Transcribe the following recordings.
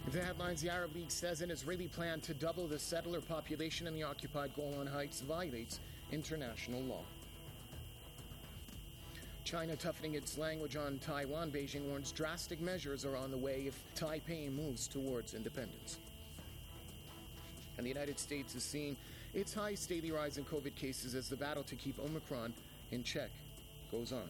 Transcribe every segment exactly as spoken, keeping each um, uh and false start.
The headlines: the Arab League says an Israeli plan to double the settler population in the occupied Golan Heights violates international law. China toughening its language on Taiwan. Beijing warns drastic measures are on the way if Taipei moves towards independence. And the United States is seeing its highest daily rise in COVID cases as the battle to keep Omicron in check goes on.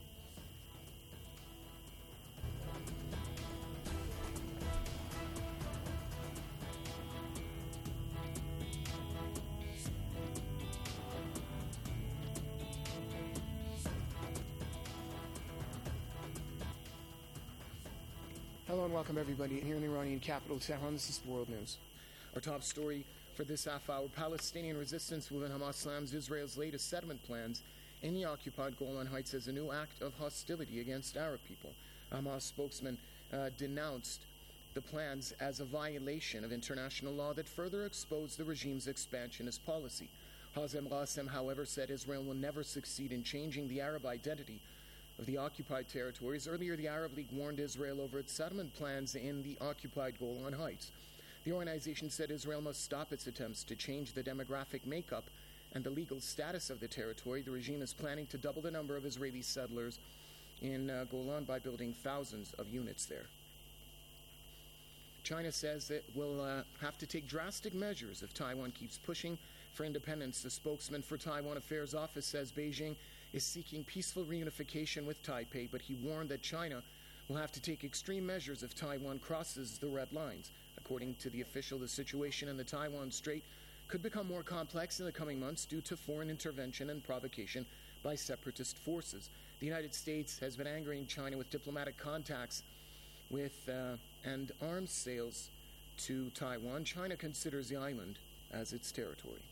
Hello and welcome everybody here in the Iranian capital, Tehran. This is World News. Our top story for this half hour: Palestinian resistance movement Hamas slams Israel's latest settlement plans in the occupied Golan Heights as a new act of hostility against Arab people. Hamas spokesman uh, denounced the plans as a violation of international law that further exposed the regime's expansionist policy. Hazem Qassem, however, said Israel will never succeed in changing the Arab identity of the occupied territories. Earlier, the Arab League warned Israel over its settlement plans in the occupied Golan Heights. The organization said Israel must stop its attempts to change the demographic makeup and the legal status of the territory. The regime is planning to double the number of Israeli settlers in uh, Golan by building thousands of units there. China says it will uh, have to take drastic measures if Taiwan keeps pushing for independence. The spokesman for Taiwan Affairs Office says Beijing is seeking peaceful reunification with Taipei, but he warned that China will have to take extreme measures if Taiwan crosses the red lines. According to the official, the situation in the Taiwan Strait could become more complex in the coming months due to foreign intervention and provocation by separatist forces. The United States has been angering China with diplomatic contacts with uh, and arms sales to Taiwan. China considers the island as its territory.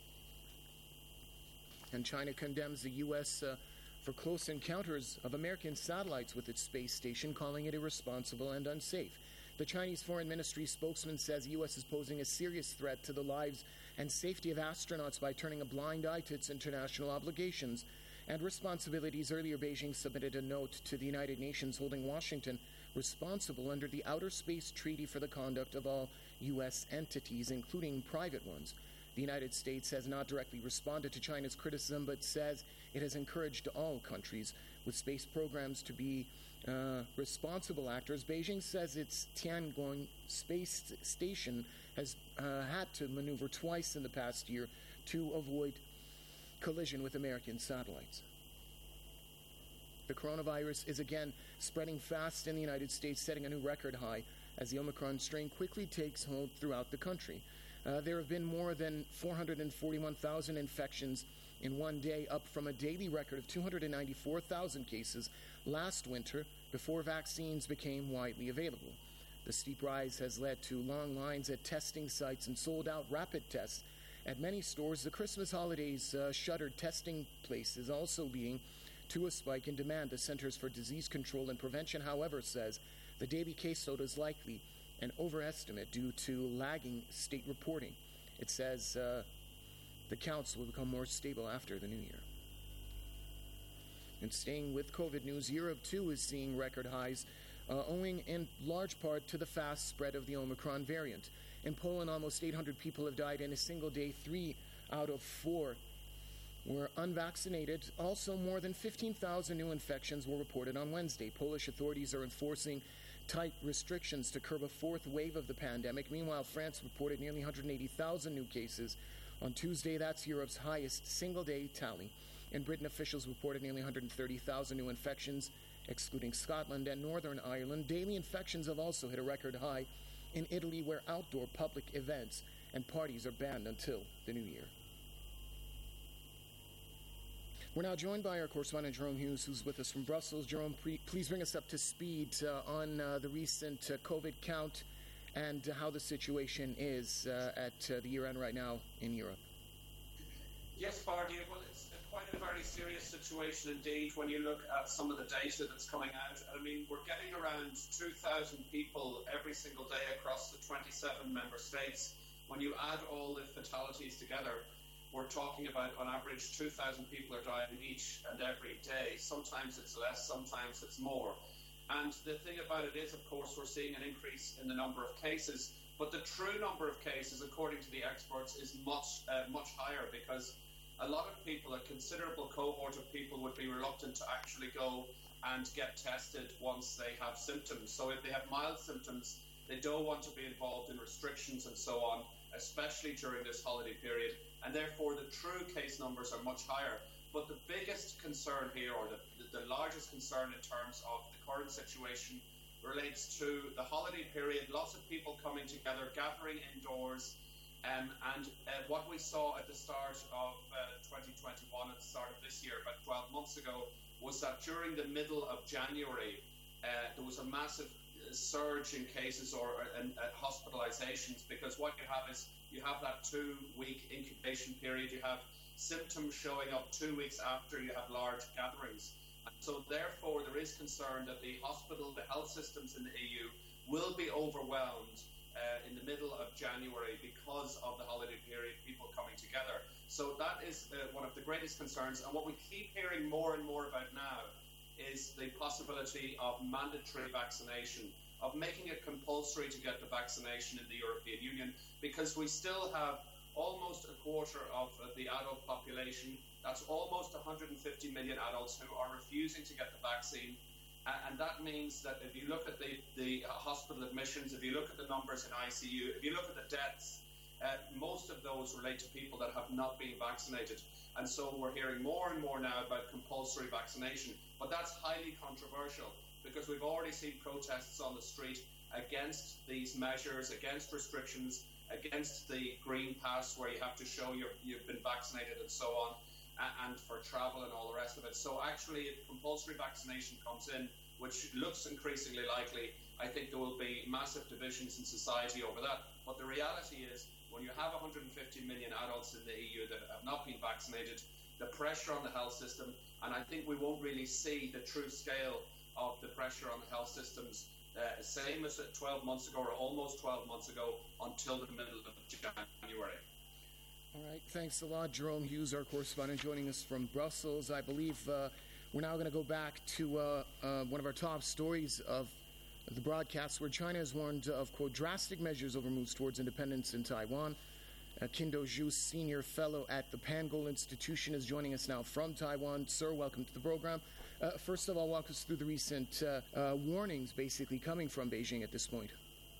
And China condemns the U S uh, for close encounters of American satellites with its space station, calling it irresponsible and unsafe. The Chinese Foreign Ministry spokesman says the U S is posing a serious threat to the lives and safety of astronauts by turning a blind eye to its international obligations and responsibilities. Earlier, Beijing submitted a note to the United Nations holding Washington responsible under the Outer Space Treaty for the conduct of all U S entities, including private ones. The United States has not directly responded to China's criticism, but says it has encouraged all countries with space programs to be uh, responsible actors. Beijing says its Tiangong space station has uh, had to maneuver twice in the past year to avoid collision with American satellites. The coronavirus is again spreading fast in the United States, setting a new record high as the Omicron strain quickly takes hold throughout the country. Uh, there have been more than four hundred forty-one thousand infections in one day, up from a daily record of two hundred ninety-four thousand cases last winter before vaccines became widely available. The steep rise has led to long lines at testing sites and sold-out rapid tests at many stores. The Christmas holidays uh, shuttered testing places, also leading to a spike in demand. The Centers for Disease Control and Prevention, however, says the daily caseload is likely an overestimate due to lagging state reporting. It says uh, the counts will become more stable after the new year. And staying with COVID news, Europe too is seeing record highs, uh, owing in large part to the fast spread of the Omicron variant. In Poland, almost eight hundred people have died in a single day. Three out of four were unvaccinated. Also, more than fifteen thousand new infections were reported on Wednesday. Polish authorities are enforcing tight restrictions to curb a fourth wave of the pandemic. Meanwhile, France reported nearly one hundred eighty thousand new cases on Tuesday. That's Europe's highest single-day tally. In Britain, officials reported nearly one hundred thirty thousand new infections, excluding Scotland and Northern Ireland. Daily infections have also hit a record high in Italy, where outdoor public events and parties are banned until the new year. We're now joined by our correspondent, Jerome Hughes, who's with us from Brussels. Jerome, pre- please bring us up to speed uh, on uh, the recent uh, COVID count and uh, how the situation is uh, at uh, the year-end right now in Europe. Yes, Bardi, well, it's quite a very serious situation indeed when you look at some of the data that's coming out. I mean, we're getting around two thousand people every single day across the twenty-seven member states. When you add all the fatalities together, we're talking about, on average, two thousand people are dying each and every day. Sometimes it's less, sometimes it's more. And the thing about it is, of course, we're seeing an increase in the number of cases, but the true number of cases, according to the experts, is much, uh, much higher, because a lot of people, a considerable cohort of people, would be reluctant to actually go and get tested once they have symptoms. So if they have mild symptoms, they don't want to be involved in restrictions and so on, especially during this holiday period, and therefore the true case numbers are much higher. But the biggest concern here, or the, the largest concern in terms of the current situation, relates to the holiday period, lots of people coming together, gathering indoors, um, and uh, what we saw at the start of uh, twenty twenty-one, at the start of this year, about twelve months ago, was that during the middle of January, uh, there was a massive surge in cases or uh, uh, hospitalizations, because what you have is you have that two-week incubation period, you have symptoms showing up two weeks after you have large gatherings. And so therefore there is concern that the hospital, the health systems in the E U will be overwhelmed uh, in the middle of January because of the holiday period, people coming together. So that is uh, one of the greatest concerns. And what we keep hearing more and more about now is the possibility of mandatory vaccination, of making it compulsory to get the vaccination in the European Union, because we still have almost a quarter of the adult population, that's almost one hundred fifty million adults, who are refusing to get the vaccine. And that means that if you look at the, the hospital admissions, if you look at the numbers in I C U, if you look at the deaths, uh, most of those relate to people that have not been vaccinated. And so we're hearing more and more now about compulsory vaccination. But that's highly controversial, because we've already seen protests on the street against these measures, against restrictions, against the green pass, where you have to show you're, you've been vaccinated and so on, and for travel and all the rest of it. So actually, if compulsory vaccination comes in, which looks increasingly likely, I think there will be massive divisions in society over that. But the reality is, when you have one hundred fifty million adults in the E U that have not been vaccinated, the pressure on the health system, and I think we won't really see the true scale of the pressure on the health systems, uh, same as twelve months ago, or almost twelve months ago, until the middle of January. All right, thanks a lot, Jerome Hughes, our correspondent, joining us from Brussels. I believe uh, we're now going to go back to uh, uh, one of our top stories of the broadcast, where China has warned of, quote, drastic measures over moves towards independence in Taiwan. Uh, Qin Dozhu, senior fellow at the Pangoal Institution, is joining us now from Taiwan. Sir, welcome to the program. Uh, first of all, walk us through the recent uh, uh, warnings, basically, coming from Beijing at this point.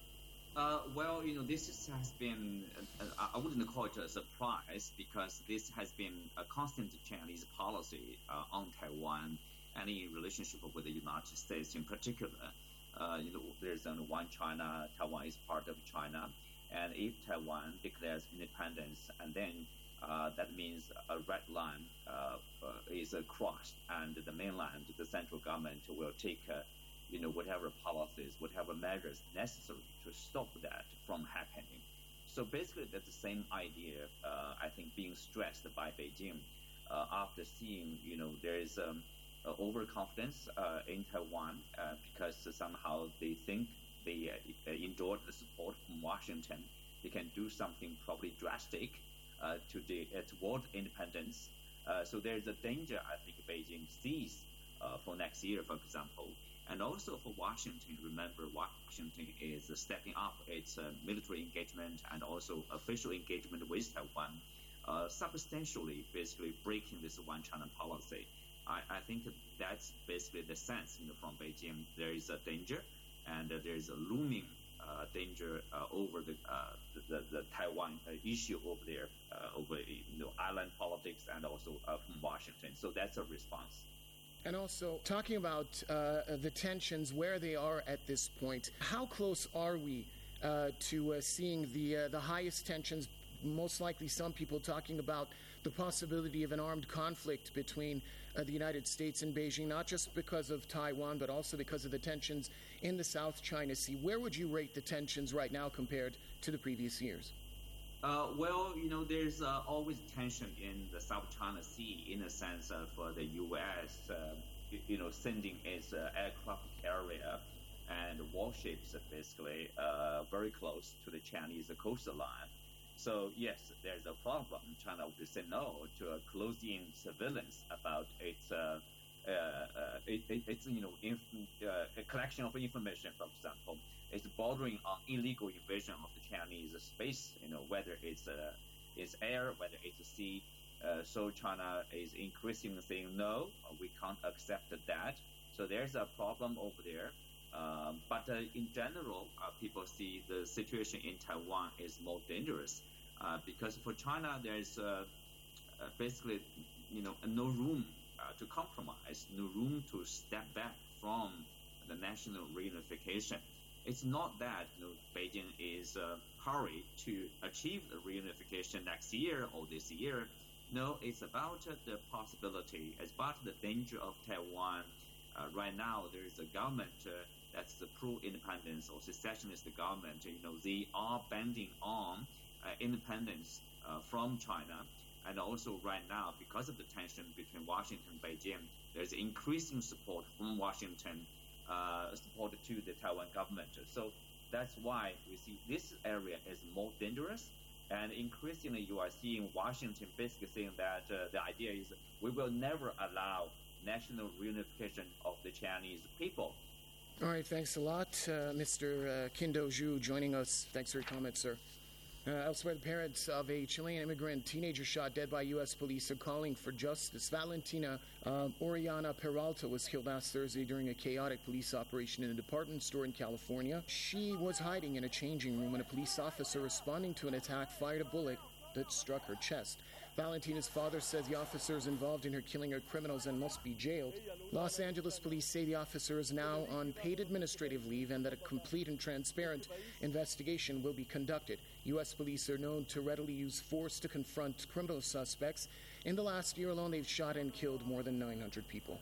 Uh, well, you know, this is, has been, uh, I wouldn't call it a surprise, because this has been a constant Chinese policy uh, on Taiwan, and in relationship with the United States in particular. Uh, you know, there's only one China, Taiwan is part of China, and if Taiwan declares independence, and then uh, that means a red line uh, uh, is uh, crossed, and the mainland, the central government will take uh, you know, whatever policies, whatever measures necessary to stop that from happening. So basically, that's the same idea, uh, I think, being stressed by Beijing uh, after seeing, you know, there is um, uh, overconfidence uh, in Taiwan uh, because somehow they think they uh, enjoyed the support from Washington. They can do something probably drastic uh, to the uh, toward independence. Uh, so there's a danger, I think, Beijing sees uh, for next year, for example. And also for Washington, remember, Washington is stepping up its uh, military engagement and also official engagement with Taiwan, uh, substantially basically breaking this one China policy. I, I think that's basically the sense, you know, from Beijing. There is a danger, and uh, there is a looming uh, danger uh, over the, uh, the, the the Taiwan uh, issue over there, uh, over you know island politics, and also uh, from Washington. So that's a response. And also, talking about uh, the tensions, where they are at this point, how close are we uh, to uh, seeing the uh, the highest tensions? Most likely, some people talking about the possibility of an armed conflict between uh, the United States and Beijing, not just because of Taiwan, but also because of the tensions in the South China Sea. Where would you rate the tensions right now compared to the previous years? Uh, well, you know, there's uh, always tension in the South China Sea in the sense of uh, the U S, uh, you, you know, sending its uh, aircraft carrier and warships basically uh, very close to the Chinese coastline. So, yes, there's a problem. China would say no to uh, close-in surveillance about its uh, uh, uh, it, it, it's you know inf- uh, a collection of information, for example, is bordering on illegal invasion of the Chinese space. You know, whether it's uh, it's air, whether it's sea. Uh, so China is increasingly saying no, we can't accept that. So there's a problem over there. Um, but uh, in general, uh, people see the situation in Taiwan is more dangerous uh, because for China there's uh, uh, basically you know no room uh, to compromise, no room to step back from the national reunification. It's not that you know, Beijing is uh, hurried to achieve the reunification next year or this year. No, it's about uh, the possibility. It's about the danger of Taiwan. Uh, right now, there is a government uh, that's the pro-independence or secessionist government. You know, they are bending on uh, independence uh, from China. And also right now, because of the tension between Washington and Beijing, there's increasing support from Washington, uh, support to the Taiwan government. So that's why we see this area is more dangerous. And increasingly, you are seeing Washington basically saying that uh, the idea is we will never allow national reunification of the Chinese people. All right, thanks a lot, uh, Mister Uh, Qindo Zhu, joining us. Thanks for your comments, sir. Uh, elsewhere, the parents of a Chilean immigrant teenager shot dead by U S police are calling for justice. Valentina um, Oriana Peralta was killed last Thursday during a chaotic police operation in a department store in California. She was hiding in a changing room when a police officer responding to an attack fired a bullet that struck her chest. Valentina's father says the officers involved in her killing are criminals and must be jailed. Los Angeles police say the officer is now on paid administrative leave and that a complete and transparent investigation will be conducted. U S police are known to readily use force to confront criminal suspects. In the last year alone, they've shot and killed more than nine hundred people.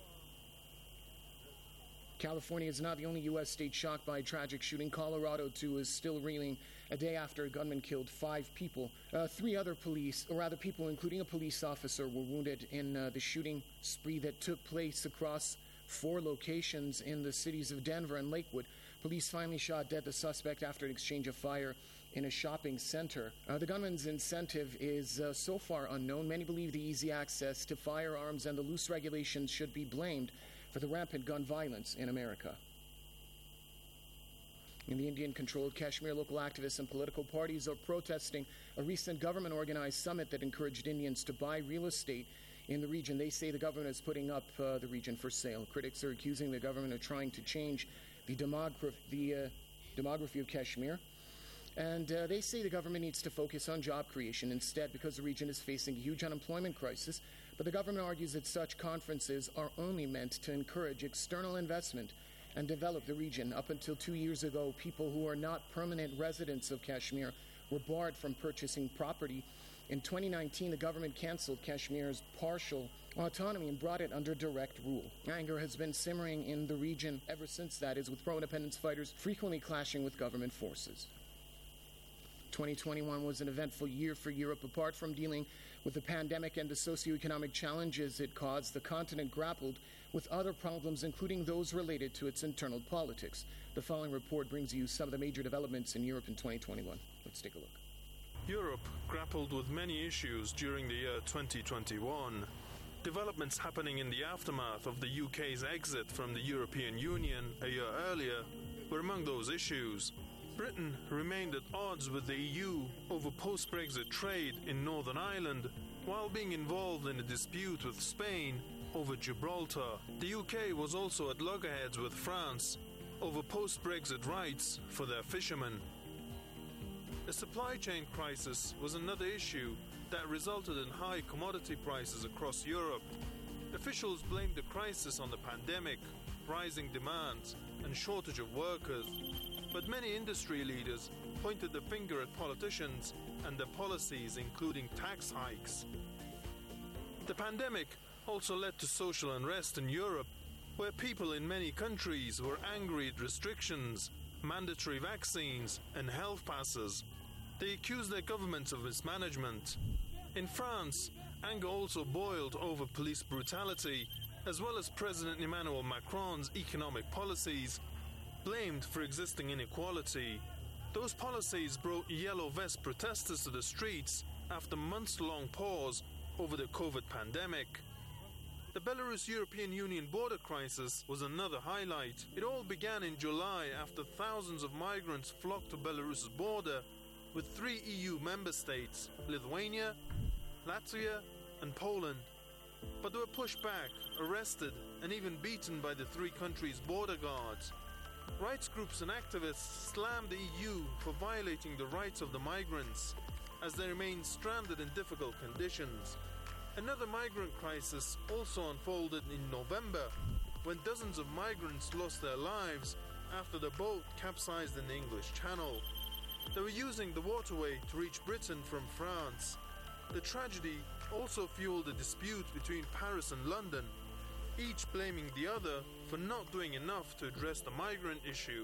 California is not the only U S state shocked by a tragic shooting. Colorado, too, is still reeling a day after a gunman killed five people. Uh, three other police, or rather people, including a police officer, were wounded in uh, the shooting spree that took place across four locations in the cities of Denver and Lakewood. Police finally shot dead the suspect after an exchange of fire in a shopping center. Uh, the gunman's incentive is uh, so far unknown. Many believe the easy access to firearms and the loose regulations should be blamed for the rampant gun violence in America. In the Indian-controlled Kashmir, local activists and political parties are protesting a recent government-organized summit that encouraged Indians to buy real estate in the region. They say the government is putting up uh, the region for sale. Critics are accusing the government of trying to change the, demogra- the uh, demography of Kashmir. And uh, they say the government needs to focus on job creation instead because the region is facing a huge unemployment crisis. But the government argues that such conferences are only meant to encourage external investment and develop the region. Up until two years ago, people who are not permanent residents of Kashmir were barred from purchasing property. In twenty nineteen, the government canceled Kashmir's partial autonomy and brought it under direct rule. Anger has been simmering in the region ever since that is, with pro-independence fighters frequently clashing with government forces. twenty twenty-one was an eventful year for Europe. Apart from dealing with the pandemic and the socioeconomic challenges it caused, the continent grappled with other problems, including those related to its internal politics. The following report brings you some of the major developments in Europe in twenty twenty-one. Let's take a look. Europe grappled with many issues during the year twenty twenty-one. Developments happening in the aftermath of the U K's exit from the European Union a year earlier were among those issues. Britain remained at odds with the E U over post-Brexit trade in Northern Ireland, while being involved in a dispute with Spain over Gibraltar. The U K was also at loggerheads with France over post-Brexit rights for their fishermen. A supply chain crisis was another issue that resulted in high commodity prices across Europe. Officials blamed the crisis on the pandemic, rising demand, and shortage of workers. But many industry leaders pointed the finger at politicians and their policies, including tax hikes. The pandemic also led to social unrest in Europe, where people in many countries were angry at restrictions, mandatory vaccines, and health passes. They accused their governments of mismanagement. In France, anger also boiled over police brutality, as well as President Emmanuel Macron's economic policies, blamed for existing inequality. Those policies brought yellow vest protesters to the streets after months-long pause over the COVID pandemic. The Belarus-European Union border crisis was another highlight. It all began in July after thousands of migrants flocked to Belarus's border with three E U member states, Lithuania, Latvia and Poland. But they were pushed back, arrested and even beaten by the three countries' border guards. Rights groups and activists slammed the E U for violating the rights of the migrants as they remain stranded in difficult conditions. Another migrant crisis also unfolded in November when dozens of migrants lost their lives after the boat capsized in the English Channel. They were using the waterway to reach Britain from France. The tragedy also fueled a dispute between Paris and London, each blaming the other for not doing enough to address the migrant issue.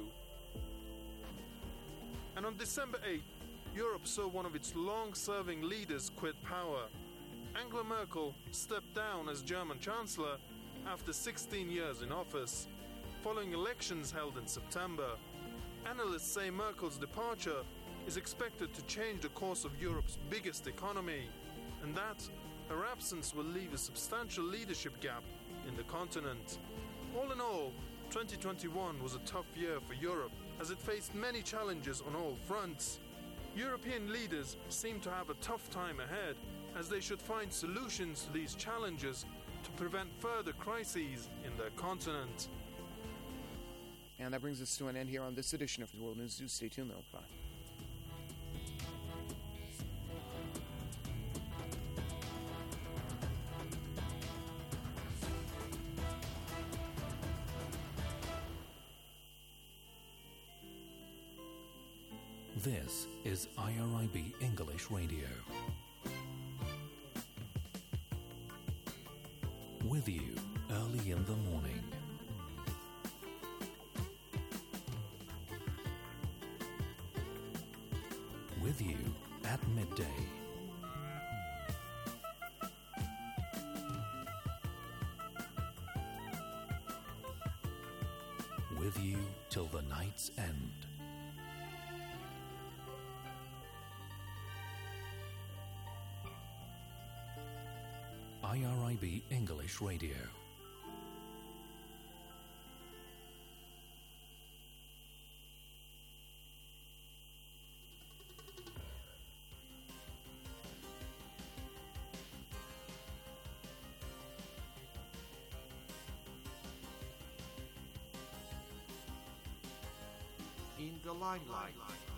And on December eighth, Europe saw one of its long-serving leaders quit power. Angela Merkel stepped down as German Chancellor after sixteen years in office, following elections held in September. Analysts say Merkel's departure is expected to change the course of Europe's biggest economy, and that her absence will leave a substantial leadership gap in the continent. All in all, twenty twenty-one was a tough year for Europe, as it faced many challenges on all fronts. European leaders seem to have a tough time ahead, as they should find solutions to these challenges to prevent further crises in their continent. And that brings us to an end here on this edition of the World News Zoo. Stay tuned, though. Bye. This is I R I B English Radio. With you early in the morning. With you at midday. With you till the night's end. I R I B English Radio. In the limelight.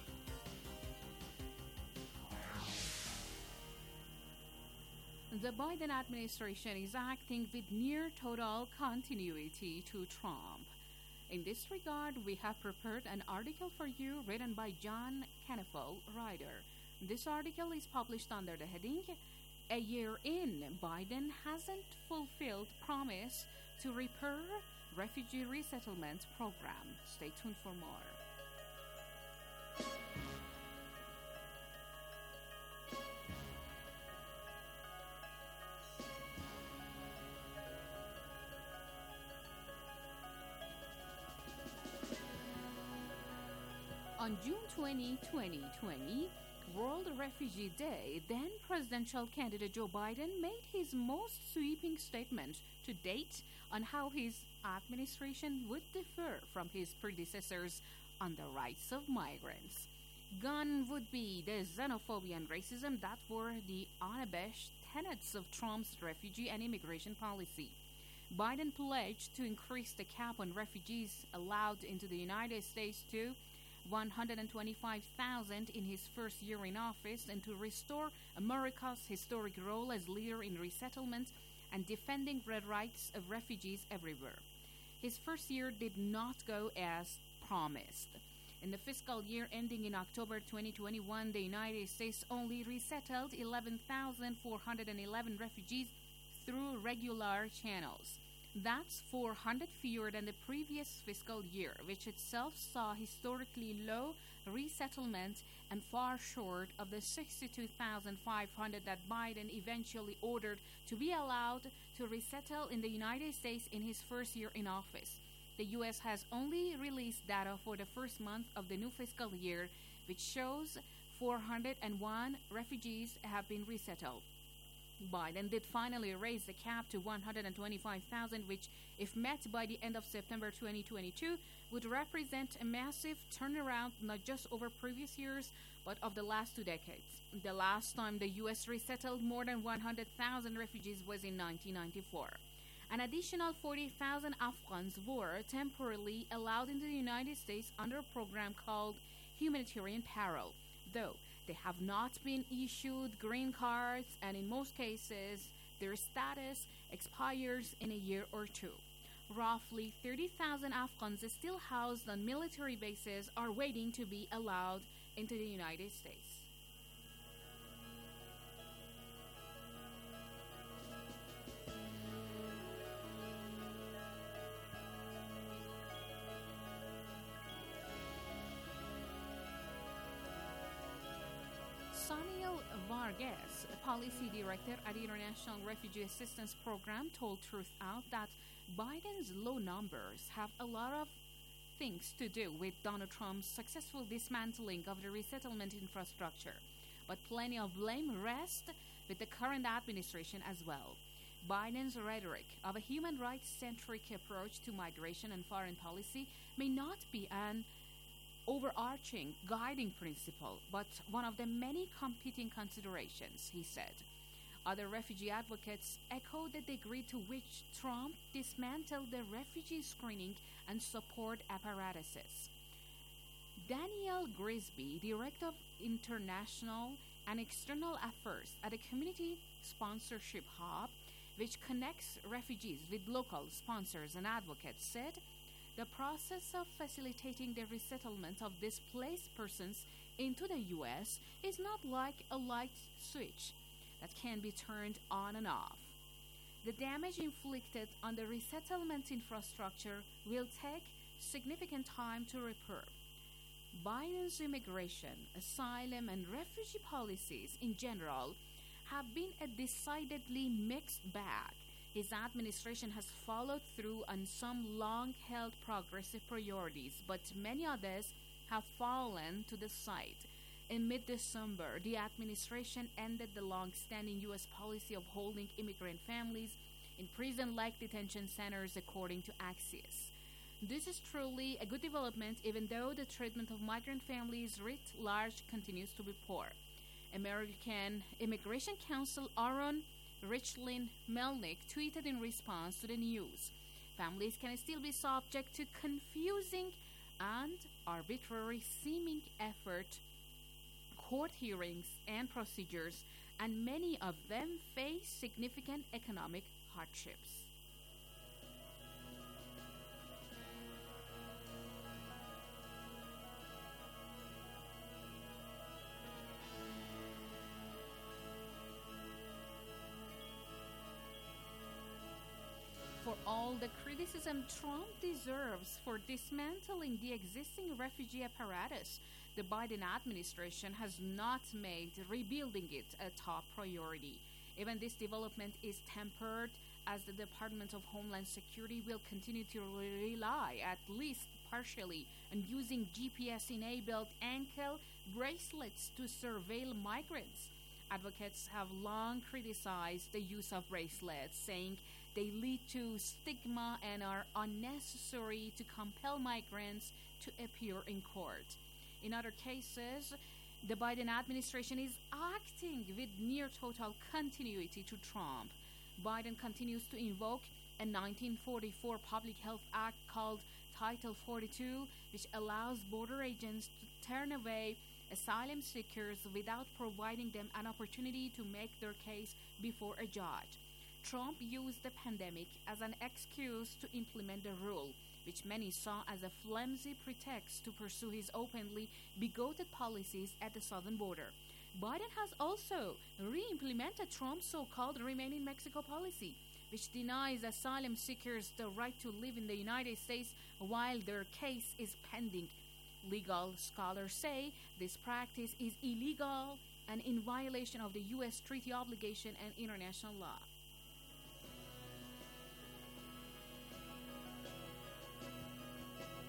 The Biden administration is acting with near total continuity to Trump. In this regard, we have prepared an article for you written by John Kennefo, writer. This article is published under the heading, "A Year In, Biden Hasn't Fulfilled Promise to Repair Refugee Resettlement Program." Stay tuned for more. On June twentieth, twenty twenty, World Refugee Day, then presidential candidate Joe Biden made his most sweeping statement to date on how his administration would differ from his predecessors on the rights of migrants. Gone would be the xenophobia and racism that were the unabashed tenets of Trump's refugee and immigration policy. Biden pledged to increase the cap on refugees allowed into the United States to one hundred twenty-five thousand in his first year in office and to restore America's historic role as leader in resettlement and defending the rights of refugees everywhere. His first year did not go as promised. In the fiscal year ending in October twenty twenty-one, the United States only resettled eleven thousand four hundred eleven refugees through regular channels. That's four hundred fewer than the previous fiscal year, which itself saw historically low resettlement and far short of the sixty-two thousand five hundred that Biden eventually ordered to be allowed to resettle in the United States in his first year in office. The U S has only released data for the first month of the new fiscal year, which shows four hundred one refugees have been resettled. Biden did finally raise the cap to one hundred twenty-five thousand, which, if met by the end of September twenty twenty-two, would represent a massive turnaround not just over previous years, but of the last two decades. The last time the U S resettled more than one hundred thousand refugees was in nineteen ninety-four. An additional forty thousand Afghans were temporarily allowed into the United States under a program called Humanitarian Parole, though they have not been issued green cards, and in most cases, their status expires in a year or two. Roughly thirty thousand Afghans still housed on military bases are waiting to be allowed into the United States. Sunil Varghese, policy director at the International Refugee Assistance Program, told Truth Out that Biden's low numbers have a lot of things to do with Donald Trump's successful dismantling of the resettlement infrastructure, but plenty of blame rests with the current administration as well. Biden's rhetoric of a human rights-centric approach to migration and foreign policy may not be an overarching guiding principle, but one of the many competing considerations, he said. Other refugee advocates echoed the degree to which Trump dismantled the refugee screening and support apparatuses. Daniel Grisby, Director of International and External Affairs at a community sponsorship hub, which connects refugees with local sponsors and advocates, said, the process of facilitating the resettlement of displaced persons into the U S is not like a light switch that can be turned on and off. The damage inflicted on the resettlement infrastructure will take significant time to repair. Biden's immigration, asylum, and refugee policies in general have been a decidedly mixed bag. His administration has followed through on some long-held progressive priorities, but many others have fallen to the side. In mid-December, the administration ended the long-standing U S policy of holding immigrant families in prison-like detention centers, according to Axios. This is truly a good development, even though the treatment of migrant families writ large continues to be poor. American Immigration Council Aaron Richlin Melnick tweeted in response to the news, families can still be subject to confusing and arbitrary seeming effort, court hearings, and procedures, and many of them face significant economic hardships. For all the criticism Trump deserves for dismantling the existing refugee apparatus, the Biden administration has not made rebuilding it a top priority. Even this development is tempered as the Department of Homeland Security will continue to rely, at least partially, on using G P S-enabled ankle bracelets to surveil migrants. Advocates have long criticized the use of bracelets, saying they lead to stigma and are unnecessary to compel migrants to appear in court. In other cases, the Biden administration is acting with near total continuity to Trump. Biden continues to invoke a nineteen forty-four Public Health Act called Title forty-two, which allows border agents to turn away asylum seekers without providing them an opportunity to make their case before a judge. Trump used the pandemic as an excuse to implement the rule, which many saw as a flimsy pretext to pursue his openly bigoted policies at the southern border. Biden has also re-implemented Trump's so-called Remain in Mexico policy, which denies asylum seekers the right to live in the United States while their case is pending. Legal scholars say this practice is illegal and in violation of the U S treaty obligation and international law.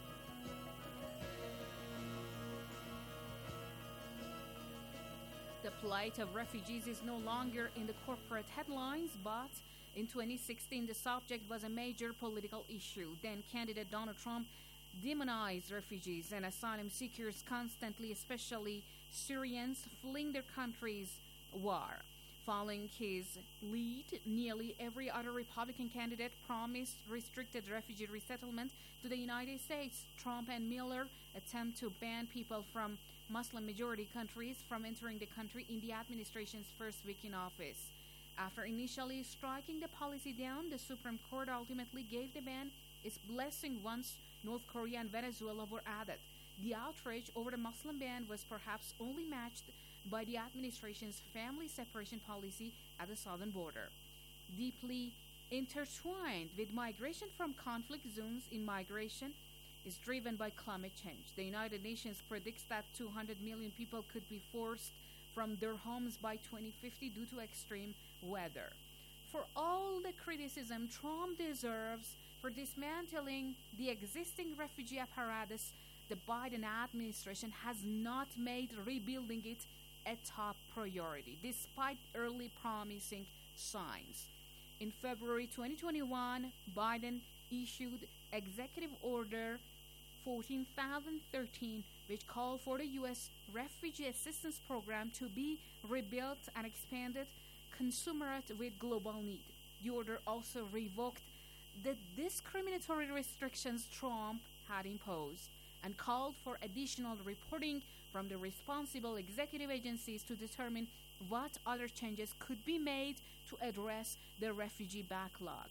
The plight of refugees is no longer in the corporate headlines, but in twenty sixteen the subject was a major political issue. Then candidate Donald Trump demonized refugees and asylum seekers constantly, especially Syrians fleeing their country's war. Following his lead, nearly every other Republican candidate promised restricted refugee resettlement to the United States. Trump and Miller attempt to ban people from Muslim-majority countries from entering the country in the administration's first week in office. After initially striking the policy down, the Supreme Court ultimately gave the ban its blessing once North Korea and Venezuela were added. The outrage over the Muslim ban was perhaps only matched by the administration's family separation policy at the southern border. Deeply intertwined with migration from conflict zones, immigration is driven by climate change. The United Nations predicts that two hundred million people could be forced from their homes by twenty fifty due to extreme weather. For all the criticism Trump deserves for dismantling the existing refugee apparatus, the Biden administration has not made rebuilding it a top priority, despite early promising signs. In February twenty twenty-one, Biden issued Executive Order fourteen thousand thirteen, which called for the U S Refugee Assistance Program to be rebuilt and expanded, commensurate with global need. The order also revoked the discriminatory restrictions Trump had imposed and called for additional reporting from the responsible executive agencies to determine what other changes could be made to address the refugee backlog.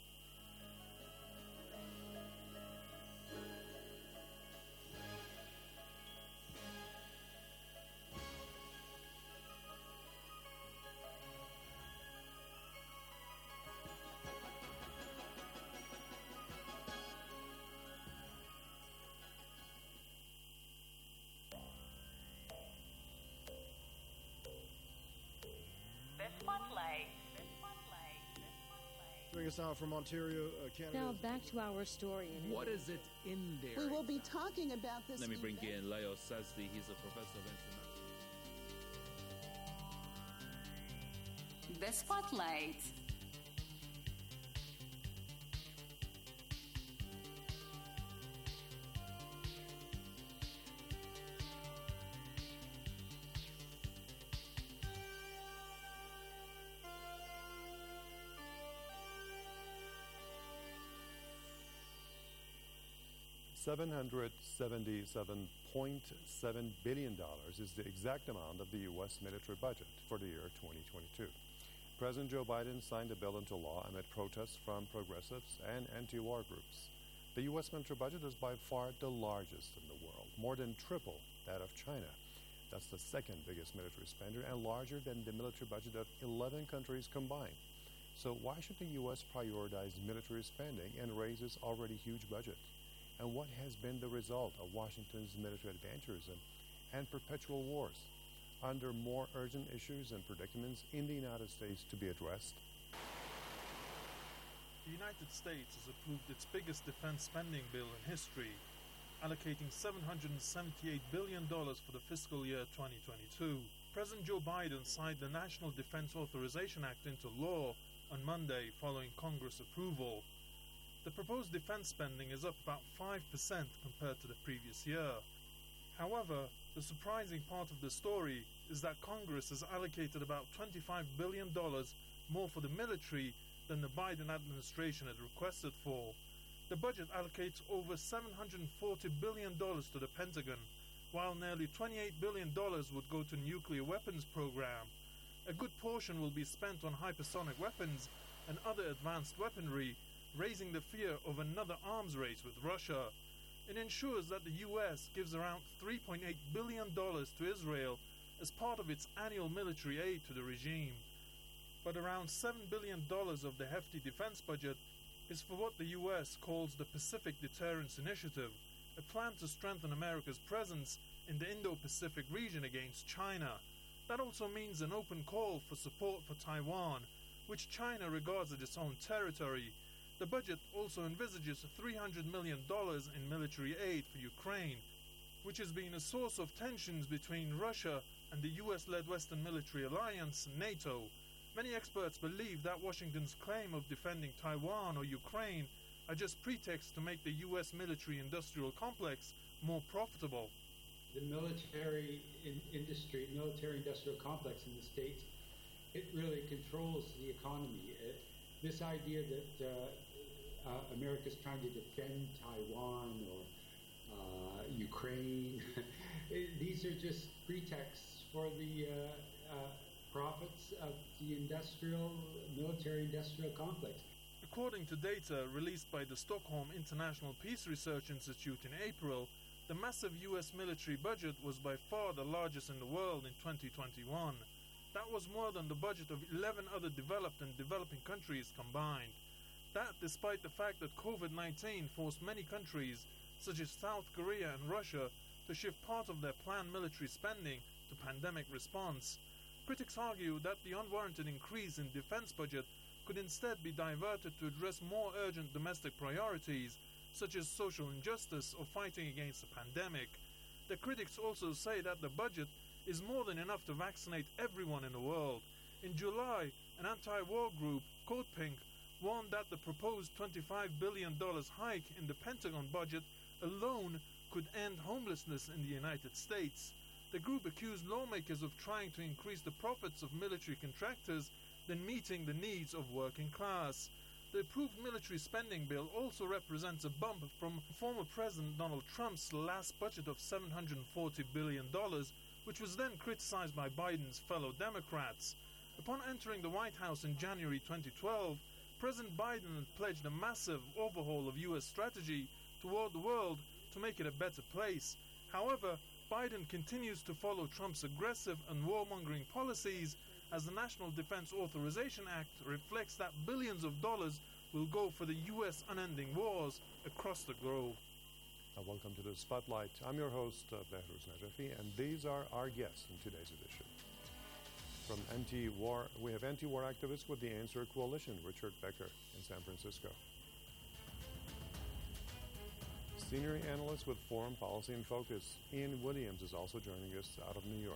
Joining us now from Ontario, uh, Canada. Now back to our story. What is it in there? We will be talking about this. Let me bring event. in Leo Sazdi. He's a professor of international. The Spotlight. seven hundred seventy-seven point seven billion dollars is the exact amount of the U S military budget for the year twenty twenty-two. President Joe Biden signed the bill into law amid protests from progressives and anti-war groups. The U S military budget is by far the largest in the world, more than triple that of China. That's the second biggest military spender and larger than the military budget of eleven countries combined. So why should the U S prioritize military spending and raise its already huge budget? And what has been the result of Washington's military adventurism and perpetual wars? Under more urgent issues and predicaments in the United States to be addressed? The United States has approved its biggest defense spending bill in history, allocating seven hundred seventy-eight billion dollars for the fiscal year twenty twenty-two. President Joe Biden signed the National Defense Authorization Act into law on Monday following Congress approval. The proposed defense spending is up about five percent compared to the previous year. However, the surprising part of the story is that Congress has allocated about twenty-five billion dollars more for the military than the Biden administration had requested for. The budget allocates over seven hundred forty billion dollars to the Pentagon, while nearly twenty-eight billion dollars would go to nuclear weapons program. A good portion will be spent on hypersonic weapons and other advanced weaponry, raising the fear of another arms race with Russia. It ensures that the U S gives around three point eight billion dollars to Israel as part of its annual military aid to the regime. But around seven billion dollars of the hefty defense budget is for what the U S calls the Pacific Deterrence Initiative, a plan to strengthen America's presence in the Indo-Pacific region against China. That also means an open call for support for Taiwan, which China regards as its own territory. The budget also envisages three hundred million dollars in military aid for Ukraine, which has been a source of tensions between Russia and the U S-led Western military alliance, NATO. Many experts believe that Washington's claim of defending Taiwan or Ukraine are just pretexts to make the U S military-industrial complex more profitable. The military in industry, military-industrial complex in the States, it really controls the economy. It, this idea that uh, uh, America's trying to defend Taiwan or uh, Ukraine, these are just pretexts for the uh, uh, profits of the industrial, military-industrial complex. According to data released by the Stockholm International Peace Research Institute in April, the massive U S military budget was by far the largest in the world in twenty twenty-one. That was more than the budget of eleven other developed and developing countries combined. That despite the fact that COVID nineteen forced many countries, such as South Korea and Russia, to shift part of their planned military spending to pandemic response. Critics argue that the unwarranted increase in defense budget could instead be diverted to address more urgent domestic priorities, such as social injustice or fighting against the pandemic. The critics also say that the budget is more than enough to vaccinate everyone in the world. In July, an anti-war group, Code Pink, warned that the proposed twenty-five billion dollars hike in the Pentagon budget alone could end homelessness in the United States. The group accused lawmakers of trying to increase the profits of military contractors than meeting the needs of working class. The approved military spending bill also represents a bump from former President Donald Trump's last budget of seven hundred forty billion dollars, which was then criticized by Biden's fellow Democrats. Upon entering the White House in January twenty twelve, President Biden pledged a massive overhaul of U S strategy toward the world to make it a better place. However, Biden continues to follow Trump's aggressive and warmongering policies, as the National Defense Authorization Act reflects that billions of dollars will go for the U S unending wars across the globe. Uh, welcome to the Spotlight. I'm your host, uh, Behruz Najafi, and these are our guests in today's edition. From anti-war, we have anti-war activists with the Answer Coalition, Richard Becker in San Francisco. Senior analyst with Foreign Policy in Focus, Ian Williams, is also joining us out of New York.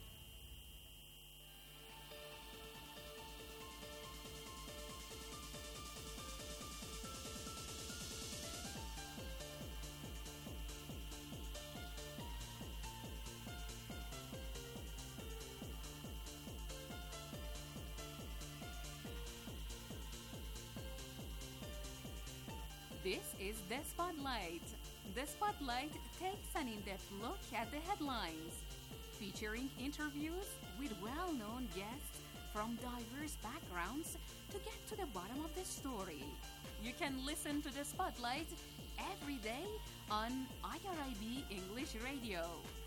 This is The Spotlight. The Spotlight takes an in-depth look at the headlines, featuring interviews with well-known guests from diverse backgrounds to get to the bottom of the story. You can listen to The Spotlight every day on I R I B English Radio.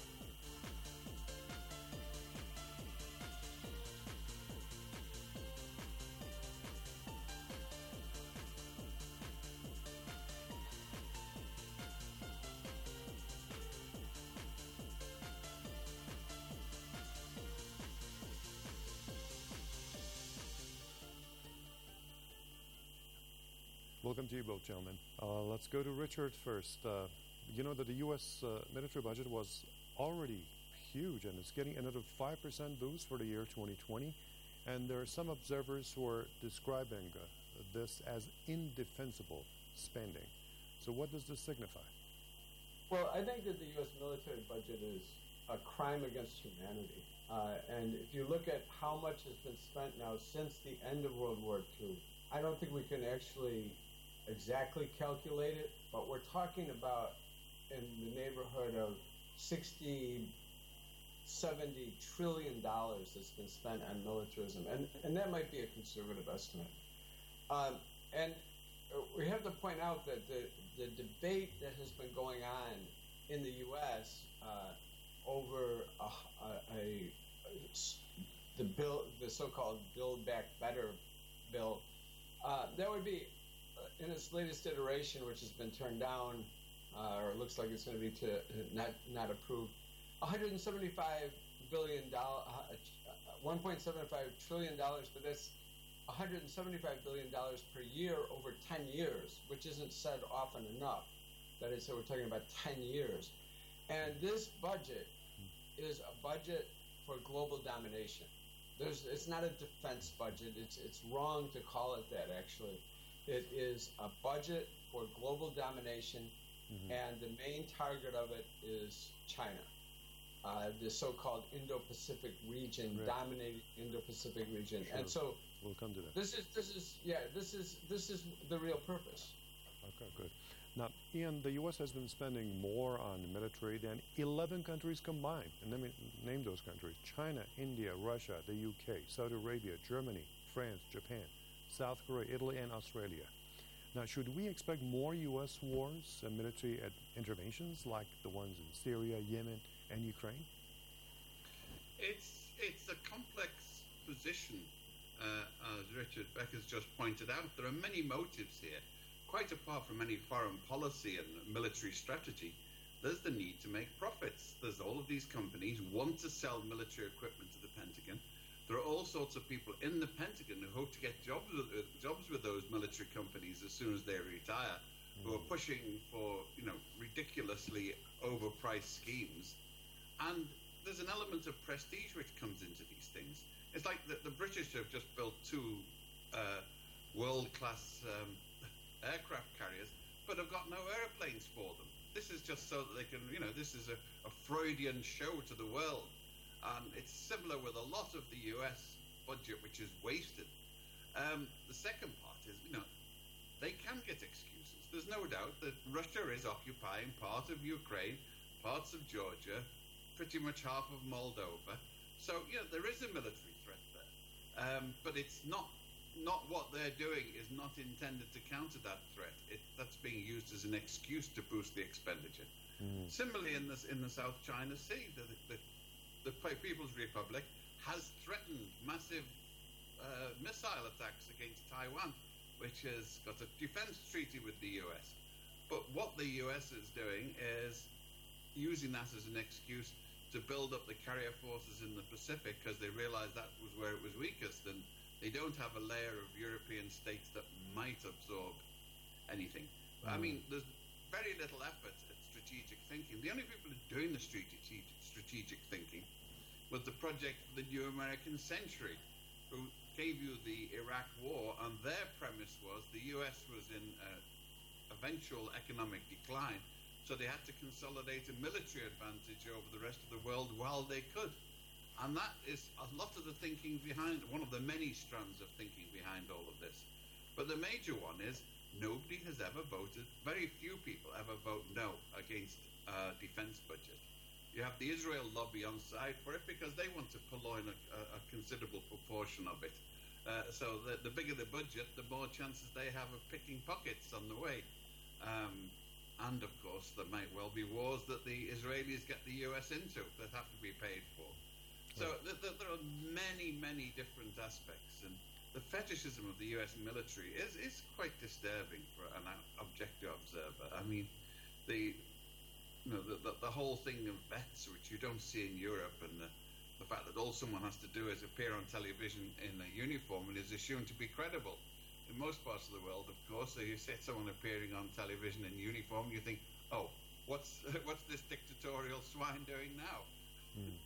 Welcome to you both, gentlemen. Uh, let's go to Richard first. Uh, you know that the U S uh, military budget was already huge, and it's getting another five percent boost for the year twenty twenty. And there are some observers who are describing uh, this as indefensible spending. So what does this signify? Well, I think that the U S military budget is a crime against humanity. Uh, and if you look at how much has been spent now since the end of World War Two, I don't think we can actually exactly calculate it, but we're talking about in the neighborhood of sixty, seventy trillion dollars that's been spent on militarism, and, and that might be a conservative estimate. Um, and we have to point out that the, the debate that has been going on in the U S uh, over a, a, a, the bill, the so-called Build Back Better bill, uh, that would be uh, in its latest iteration, which has been turned down, uh, or it looks like it's going to be to not not approved. one hundred seventy-five billion dollars, uh, one point seven five trillion dollars, but that's one hundred seventy-five billion dollars per year over ten years, which isn't said often enough. That is, so we're talking about ten years. And this budget is a budget for global domination. There's, it's not a defense budget. It's, it's wrong to call it that, actually. It is a budget for global domination, mm-hmm. and the main target of it is China. Uh, the so-called Indo-Pacific region, right. dominating Indo-Pacific region, sure. and so we'll come to that. This is this is yeah this is this is the real purpose. Okay, good. Now, Ian, the U S has been spending more on the military than eleven countries combined, and let me name those countries: China, India, Russia, the U K, Saudi Arabia, Germany, France, Japan, South Korea, Italy, and Australia. Now, should we expect more U S wars and military interventions like the ones in Syria, Yemen, and Ukraine? It's it's a complex position, uh, as Richard Beck has just pointed out. There are many motives here. Quite apart from any foreign policy and military strategy, there's the need to make profits. There's all of these companies want to sell military equipment to the Pentagon. There are all sorts of people in the Pentagon who hope to get jobs with, uh, jobs with those military companies as soon as they retire, mm. who are pushing for, you know, ridiculously overpriced schemes. And there's an element of prestige which comes into these things. It's like the, the British have just built two uh, world-class um, aircraft carriers, but have got no airplanes for them. This is just so that they can, you know, this is a, a Freudian show to the world. And it's similar with a lot of the U S budget, which is wasted. Um, the second part is, you know, they can get excuses. There's no doubt that Russia is occupying part of Ukraine, parts of Georgia, pretty much half of Moldova. So, you know, there is a military threat there. Um, but it's not, not what they're doing is not intended to counter that threat. It, that's being used as an excuse to boost the expenditure. Mm. Similarly, in, this, in the South China Sea, the, the The People's Republic has threatened massive uh, missile attacks against Taiwan, which has got a defense treaty with the U S. But what the U S is doing is using that as an excuse to build up the carrier forces in the Pacific, because they realize that was where it was weakest, and they don't have a layer of European states that might absorb anything. Mm. I mean, there's very little effort at strategic thinking. The only people who are doing the strategic, strategic thinking was the Project for the New American Century, who gave you the Iraq War, and their premise was the U S was in uh, eventual economic decline, so they had to consolidate a military advantage over the rest of the world while they could. And that is a lot of the thinking behind, one of the many strands of thinking behind all of this. But the major one is nobody has ever voted, very few people ever vote no against uh, defense budget. You have the Israel lobby on side for it because they want to purloin a, a, a considerable proportion of it. Uh, so the, the bigger the budget, the more chances they have of picking pockets on the way. Um, and of course, there might well be wars that the Israelis get the U S into that have to be paid for. So th- th- there are many, many different aspects, and the fetishism of the U S military is, is quite disturbing for an objective observer. I mean, the You know, the, the, the whole thing of vets, which you don't see in Europe, and the, the fact that all someone has to do is appear on television in a uniform and is assumed to be credible. In most parts of the world, of course, so you see someone appearing on television in uniform, you think, oh, what's what's this dictatorial swine doing now? Mm.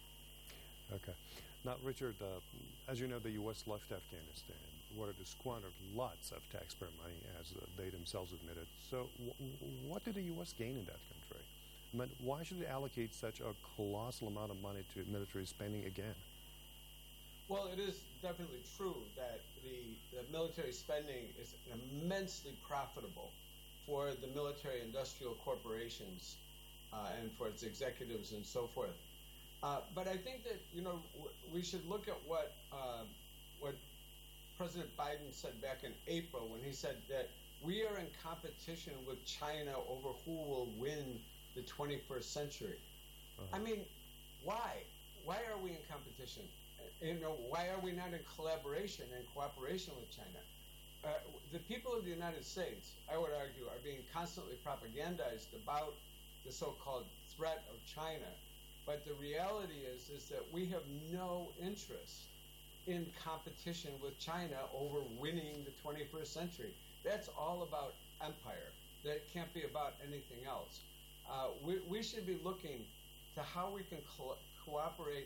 Okay. Now, Richard, uh, as you know, the U S left Afghanistan, where it squandered lots of taxpayer money, as uh, they themselves admitted. So w- what did the U S gain in that country? I mean, why should it allocate such a colossal amount of money to military spending again? Well, it is definitely true that the, the military spending is immensely profitable for the military-industrial corporations uh, and for its executives and so forth. Uh, but I think that, you know, w- we should look at what uh, what President Biden said back in April when he said that we are in competition with China over who will win the twenty-first century. Uh-huh. I mean, why? Why are we in competition? You know, why are we not in collaboration and cooperation with China? Uh, the people of the United States, I would argue, are being constantly propagandized about the so-called threat of China. But the reality is, is that we have no interest in competition with China over winning the twenty-first century. That's all about empire. That can't be about anything else. Uh, we, we should be looking to how we can co- cooperate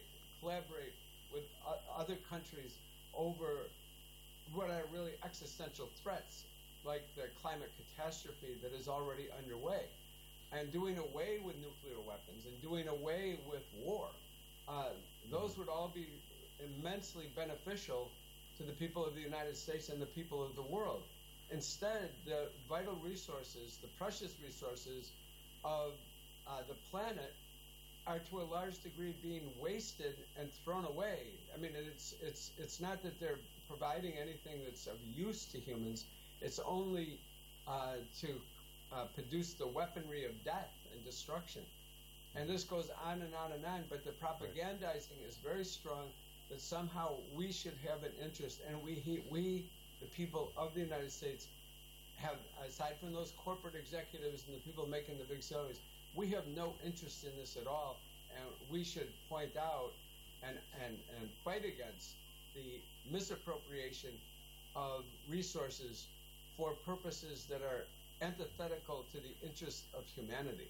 collaborate with uh, other countries over what are really existential threats, like the climate catastrophe that is already underway, and doing away with nuclear weapons and doing away with war. Uh, those would all be immensely beneficial to the people of the United States and the people of the world. Instead, the vital resources, the precious resources of uh, the planet are to a large degree being wasted and thrown away. I mean, it's it's it's not that they're providing anything that's of use to humans. It's only uh, to uh, produce the weaponry of death and destruction. And this goes on and on and on, but the propagandizing is very strong that somehow we should have an interest, and we, we, the people of the United States, have, aside from those corporate executives and the people making the big salaries, we have no interest in this at all, and we should point out and, and, and fight against the misappropriation of resources for purposes that are antithetical to the interest of humanity.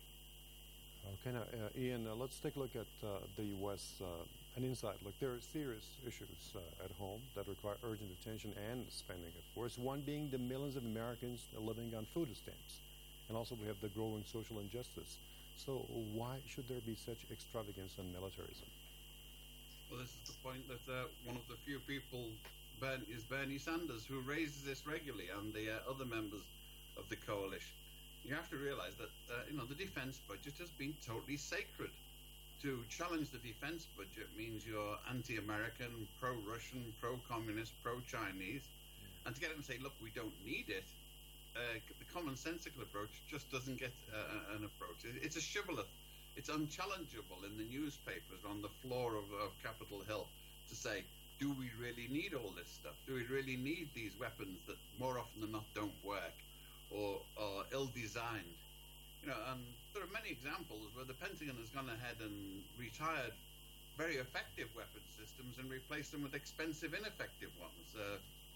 Okay, now, uh, Ian, uh, let's take a look at uh, the U S Uh, an insight. Look, there are serious issues uh, at home that require urgent attention and spending, of course. One being the millions of Americans living on food stamps. And also we have the growing social injustice. So why should there be such extravagance on militarism? Well, this is the point that uh, one of the few people ben, is Bernie Sanders, who raises this regularly, and the uh, other members of the coalition. You have to realize that, uh, you know, the defense budget has been totally sacred. To challenge the defense budget means you're anti-American, pro-Russian, pro-communist, pro-Chinese. Mm. And to get them to say, look, we don't need it, uh, the commonsensical approach just doesn't get uh, an approach. It's a shibboleth. It's unchallengeable in the newspapers on the floor of, of Capitol Hill to say, do we really need all this stuff? Do we really need these weapons that more often than not don't work or are ill-designed? You know, and there are many examples where the Pentagon has gone ahead and retired very effective weapons systems and replaced them with expensive, ineffective ones. Uh,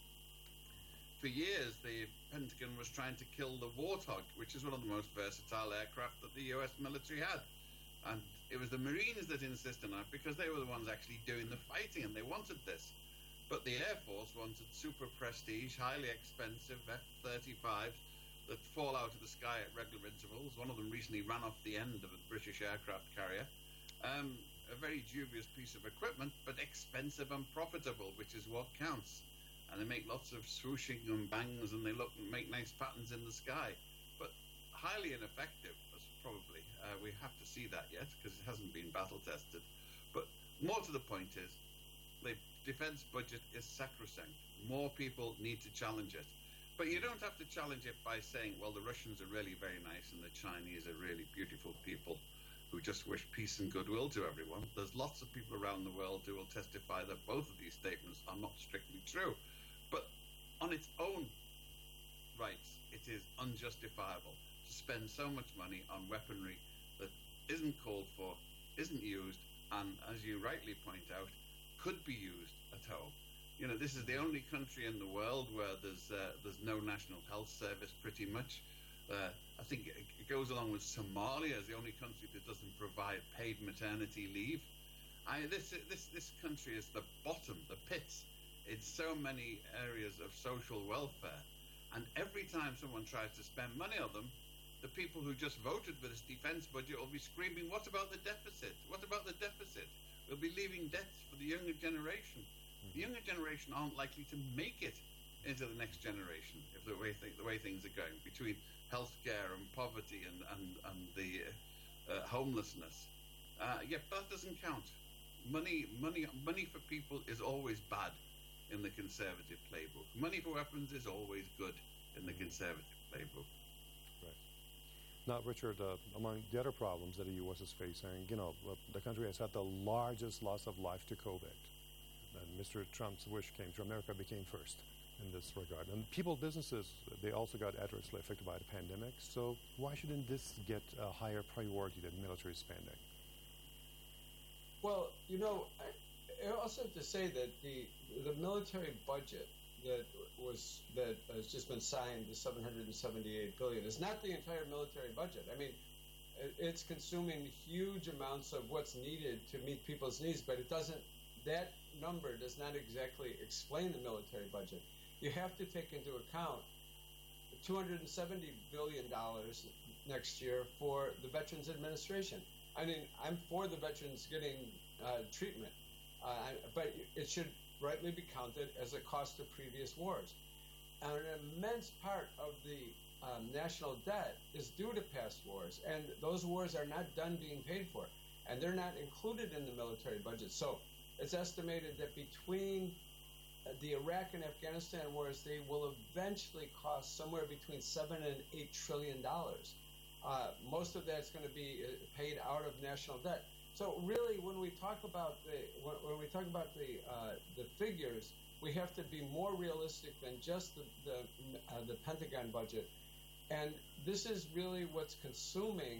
for years, the Pentagon was trying to kill the Warthog, which is one of the most versatile aircraft that the U S military had. And it was the Marines that insisted on it because they were the ones actually doing the fighting, and they wanted this. But the Air Force wanted super prestige, highly expensive F thirty-fives that fall out of the sky at regular intervals. One of them recently ran off the end of a British aircraft carrier. Um, a very dubious piece of equipment, but expensive and profitable, which is what counts. And they make lots of swooshing and bangs, and they look and make nice patterns in the sky. But highly ineffective, probably. Uh, we have to see that yet, because it hasn't been battle tested. But more to the point is, the defense budget is sacrosanct. More people need to challenge it. But you don't have to challenge it by saying, well, the Russians are really very nice and the Chinese are really beautiful people who just wish peace and goodwill to everyone. There's lots of people around the world who will testify that both of these statements are not strictly true. But on its own rights, it is unjustifiable to spend so much money on weaponry that isn't called for, isn't used, and, as you rightly point out, could be used at home. You know, this is the only country in the world where there's uh, there's no national health service, pretty much. Uh, I think it, it goes along with Somalia as the only country that doesn't provide paid maternity leave. I, this this this country is the bottom, the pits, in so many areas of social welfare. And every time someone tries to spend money on them, the people who just voted for this defense budget will be screaming, what about the deficit? What about the deficit? We'll be leaving debts for the younger generation. The younger generation aren't likely to make it into the next generation if the way th- the way things are going, between healthcare and poverty and and, and the uh, homelessness. Uh, yeah, but that doesn't count. Money, money, money for people is always bad in the conservative playbook. Money for weapons is always good in the conservative playbook. Right. Now, Richard, uh, among the other problems that the U S is facing, you know, uh, the country has had the largest loss of life to COVID. And Mister Trump's wish came true. America became first in this regard. And people, businesses, they also got adversely affected by the pandemic. So why shouldn't this get a higher priority than military spending? Well, you know, I, I also have to say that the the military budget that was that has just been signed, the seven hundred seventy-eight billion dollars, is not the entire military budget. I mean, It's consuming huge amounts of what's needed to meet people's needs, but it doesn't, that number does not exactly explain the military budget. You have to take into account two hundred seventy billion dollars next year for the Veterans Administration. I mean, I'm for the veterans getting uh, treatment, uh, but it should rightly be counted as a cost of previous wars. And an immense part of the um, national debt is due to past wars, and those wars are not done being paid for, and they're not included in the military budget. So it's estimated that between the Iraq and Afghanistan wars, they will eventually cost somewhere between seven and eight trillion dollars. Uh, most of that's going to be paid out of national debt. So really, when we talk about the when, when we talk about the uh, the figures, we have to be more realistic than just the the, uh, the Pentagon budget. And this is really what's consuming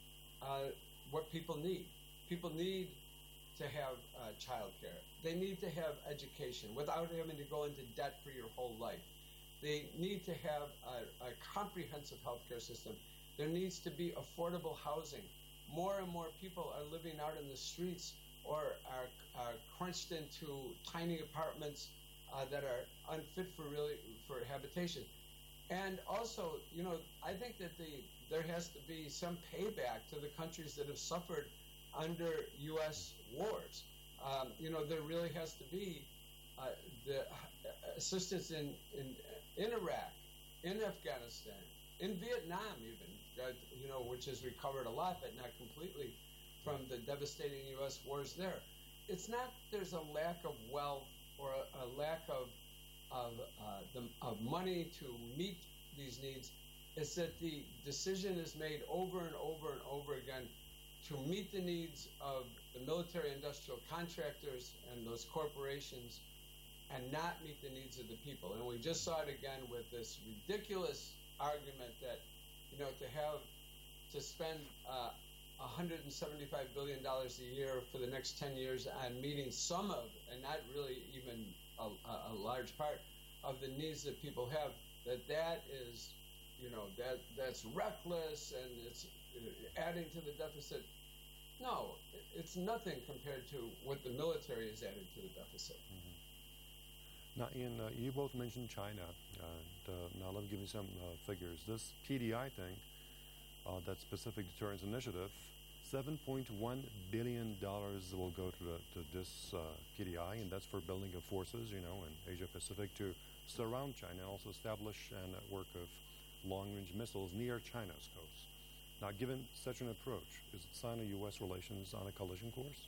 uh, what people need. People need to have uh, child care. They need to have education without having to go into debt for your whole life. They need to have a, a comprehensive healthcare system. There needs to be affordable housing. More and more people are living out in the streets or are, are crunched into tiny apartments uh, that are unfit for really for habitation. And also, you know, I think that the there has to be some payback to the countries that have suffered under U S wars. Um, you know, there really has to be uh, the assistance in, in in Iraq, in Afghanistan, in Vietnam even, uh, you know, which has recovered a lot, but not completely from the devastating U S wars there. It's not there's a lack of wealth or a, a lack of of, uh, the, of money to meet these needs. It's that the decision is made over and over and over again to meet the needs of the military-industrial contractors and those corporations and not meet the needs of the people. And we just saw it again with this ridiculous argument that, you know, to have to spend uh, one hundred seventy-five billion dollars a year for the next ten years on meeting some of, and not really even a, a large part of the needs that people have, that that is, you know, that that's reckless and it's adding to the deficit. No, it's nothing compared to what the military is adding to the deficit. Mm-hmm. Now, Ian, uh, you both mentioned China, and uh, now let me give you some uh, figures. This P D I thing, uh, that Pacific Deterrence Initiative, seven point one billion dollars will go to, the, to this uh, P D I, and that's for building of forces, you know, in Asia-Pacific to surround China and also establish a network of long-range missiles near China's coast. Now, given such an approach, is Sino-U S relations on a collision course?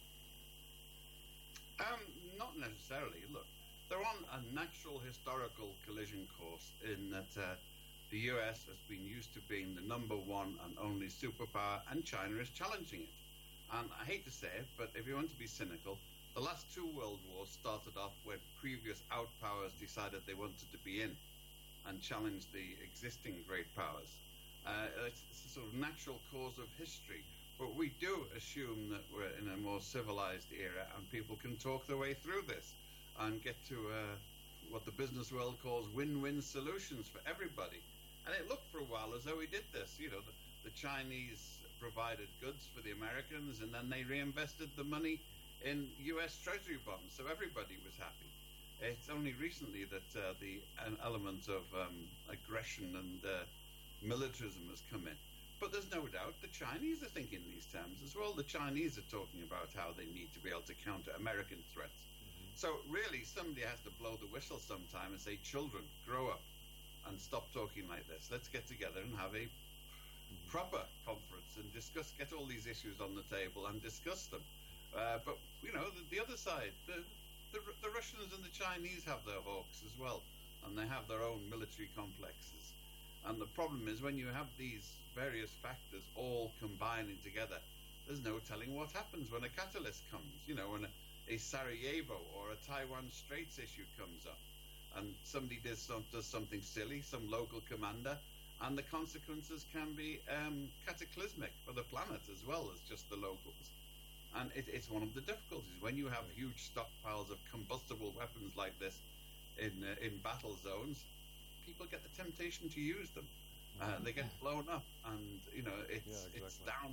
Um, not necessarily. Look, they're on a natural historical collision course in that uh, the U S has been used to being the number one and only superpower, and China is challenging it. And I hate to say it, but if you want to be cynical, the last two world wars started off when previous outpowers decided they wanted to be in and challenge the existing great powers. Uh, it's, it's a sort of natural course of history, but we do assume that we're in a more civilized era and people can talk their way through this and get to uh, what the business world calls win-win solutions for everybody. And it looked for a while as though we did this. You know, the, the Chinese provided goods for the Americans, and then they reinvested the money in U S Treasury bonds, so everybody was happy. It's only recently that uh, the an element of um, aggression and uh, militarism has come in. But there's no doubt the Chinese are thinking these terms as well. The Chinese are talking about how they need to be able to counter American threats. Mm-hmm. So really, somebody has to blow the whistle sometime and say, children, grow up and stop talking like this. Let's get together and have a mm-hmm. proper conference and discuss, get all these issues on the table and discuss them. Uh, but, you know, the, the other side, the, the, the Russians and the Chinese have their hawks as well, and they have their own military complexes. And the problem is when you have these various factors all combining together, there's no telling what happens when a catalyst comes. You know, when a, a Sarajevo or a Taiwan Straits issue comes up, and somebody does, some, does something silly, some local commander, and the consequences can be um, cataclysmic for the planet as well as just the locals. And it, it's one of the difficulties when you have huge stockpiles of combustible weapons like this in uh, in battle zones. People get the temptation to use them. Uh, they get blown up, and you know it's yeah, exactly. it's down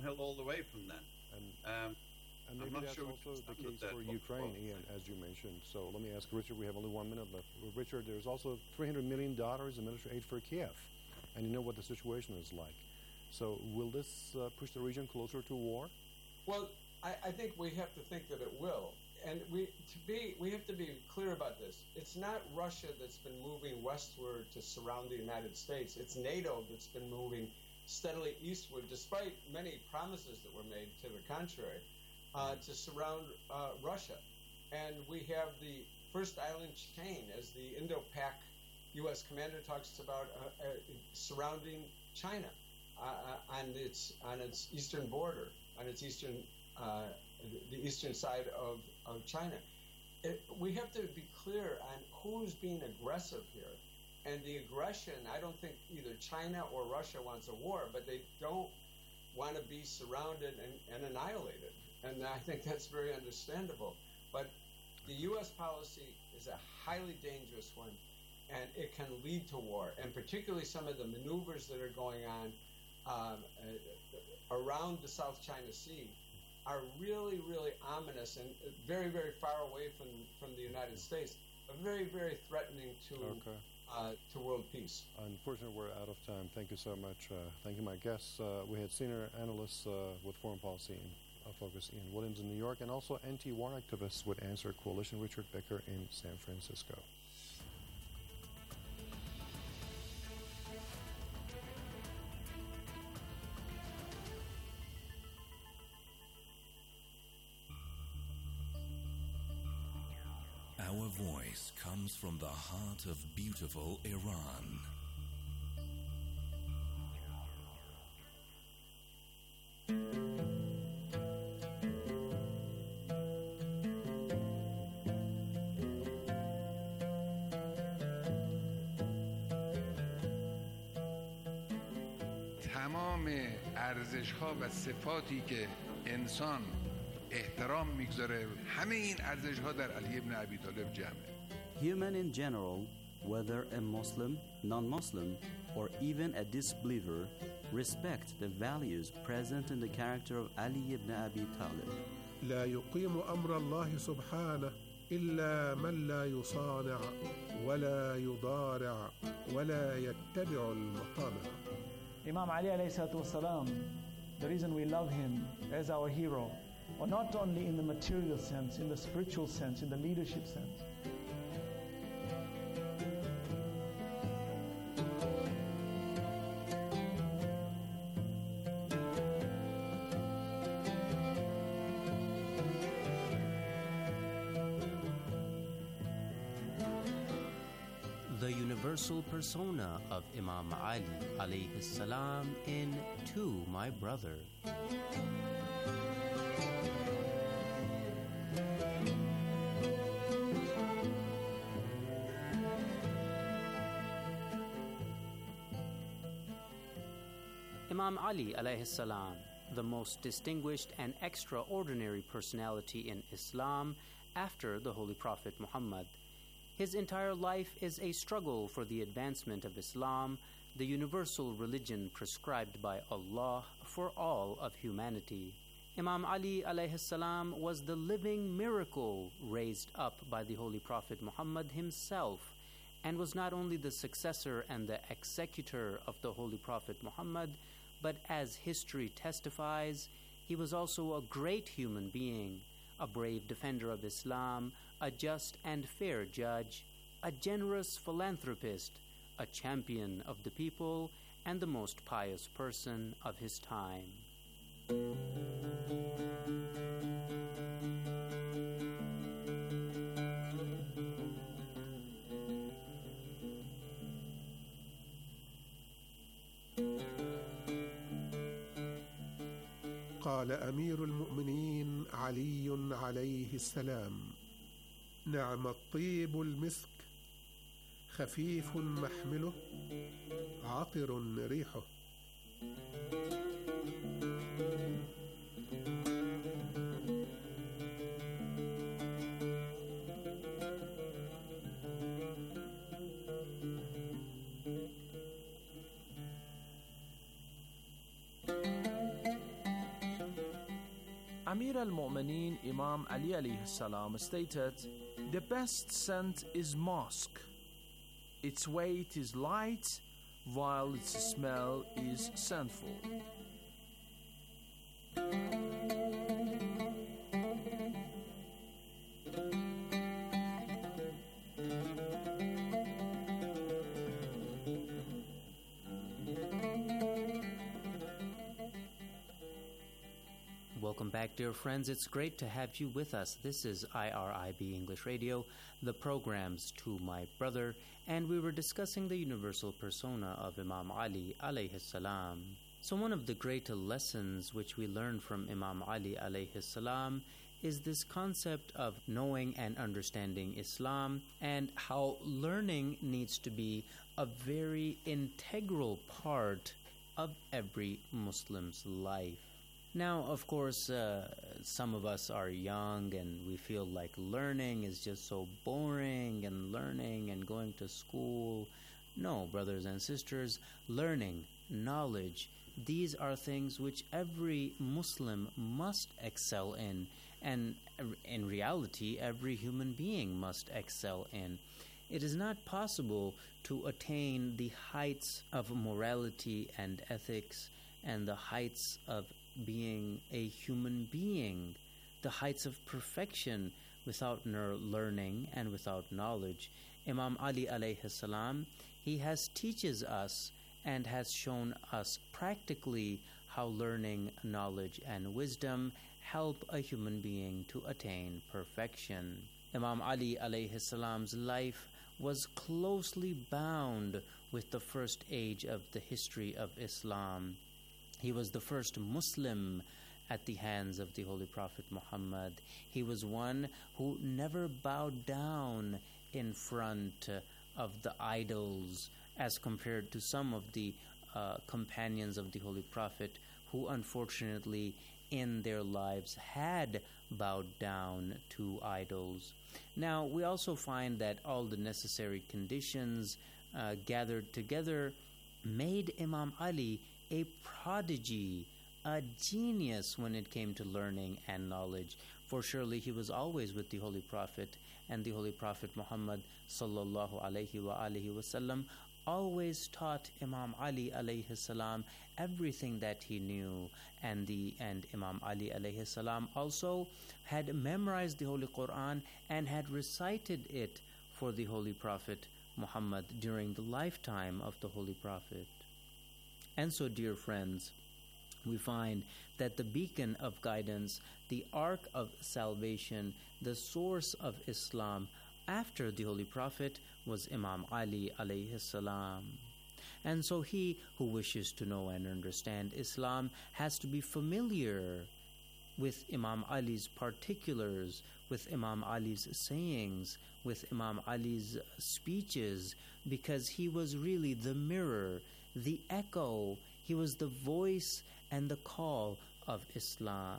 downhill all the way from then. And, um, and maybe I'm not that's sure also the case for Ukraine, Ian, as you mentioned. So let me ask Richard, we have only one minute left. Richard, there's also three hundred million dollars in military aid for Kiev, and you know what the situation is like. So will this uh, push the region closer to war? Well, I, I think we have to think that it will. And we to be we have to be clear about this. It's not Russia that's been moving westward to surround the United States. It's NATO that's been moving steadily eastward, despite many promises that were made to the contrary, uh, to surround uh, Russia. And we have the first island chain, as the Indo-Pac U S commander talks about uh, uh, surrounding China uh, on its on its eastern border, on its eastern uh, the eastern side of, of China. It, we have to be clear on who's being aggressive here. And the aggression, I don't think either China or Russia wants a war, but they don't want to be surrounded and, and annihilated. And I think that's very understandable. But the U S policy is a highly dangerous one, and it can lead to war. And particularly some of the maneuvers that are going on um, uh, around the South China Sea are really, really ominous and very, very far away from, from the United States, but very, very threatening to okay. uh, to world peace. Unfortunately, we're out of time. Thank you so much. Uh, thank you, my guests. Uh, we had senior analysts uh, with Foreign Policy in uh, Focus, Ian Williams in New York, and also anti-war activists with Answer Coalition, Richard Becker in San Francisco. Our voice comes from the heart of beautiful Iran. تمام ارزش‌ها و صفاتی که انسان احترام میگذاره همه این ارزش‌ها در علی ابن ابی طالب جمعه. Human in general, whether a Muslim, non-Muslim, or even a disbeliever, respect the values present in the character of Ali ibn Abi Talib. لا يقيم أمر الله سبحانه إلا من لا يصانع ولا يضارع ولا يتبع المطامع. Imam Ali alayhi salatu wasalam, the reason we love him as our hero, or not only in the material sense, in the spiritual sense, in the leadership sense. The universal persona of Imam Ali alayhi salam in To My Brother. Imam Ali alayhi salam, the most distinguished and extraordinary personality in Islam after the Holy Prophet Muhammad. His entire life is a struggle for the advancement of Islam, the universal religion prescribed by Allah for all of humanity. Imam Ali alayhi salam was the living miracle raised up by the Holy Prophet Muhammad himself, and was not only the successor and the executor of the Holy Prophet Muhammad, but as history testifies, he was also a great human being, a brave defender of Islam, a just and fair judge, a generous philanthropist, a champion of the people, and the most pious person of his time. قال أمير المؤمنين علي عليه السلام: نعم الطيب المسك، خفيف محمله، عطر ريحه. Amir al-Mu'mineen Imam Ali alayhi salam stated, "The best scent is musk. Its weight is light, while its smell is scentful." Welcome back, dear friends. It's great to have you with us. This is I R I B English Radio, the programs to my brother, and we were discussing the universal persona of Imam Ali alayhi salam. So one of the great lessons which we learn from Imam Ali alayhi salam is this concept of knowing and understanding Islam, and how learning needs to be a very integral part of every Muslim's life. Now, of course, uh, some of us are young and we feel like learning is just so boring, and learning and going to school. No, brothers and sisters, learning, knowledge, these are things which every Muslim must excel in, and in reality, every human being must excel in. It is not possible to attain the heights of morality and ethics and the heights of being a human being, the heights of perfection, without learning and without knowledge. Imam Ali alayhi salam, he has teaches us and has shown us practically how learning, knowledge, and wisdom help a human being to attain perfection. Imam Ali alayhi salam's life was closely bound with the first age of the history of Islam. He was the first Muslim at the hands of the Holy Prophet Muhammad. He was one who never bowed down in front of the idols, as compared to some of the uh, companions of the Holy Prophet who unfortunately in their lives had bowed down to idols. Now, we also find that all the necessary conditions uh, gathered together made Imam Ali a prodigy, a genius when it came to learning and knowledge. For surely he was always with the Holy Prophet, and the Holy Prophet Muhammad sallallahu alaihi wa alihi wasallam always taught Imam Ali alayhi salam everything that he knew, and the and Imam Ali alayhi salam also had memorized the Holy Quran and had recited it for the Holy Prophet Muhammad during the lifetime of the Holy Prophet. And so, dear friends, we find that the beacon of guidance, the ark of salvation, the source of Islam after the Holy Prophet was Imam Ali alayhi salam. And so he who wishes to know and understand Islam has to be familiar with Imam Ali's particulars, with Imam Ali's sayings, with Imam Ali's speeches, because he was really the mirror, the echo, he was the voice and the call of Islam.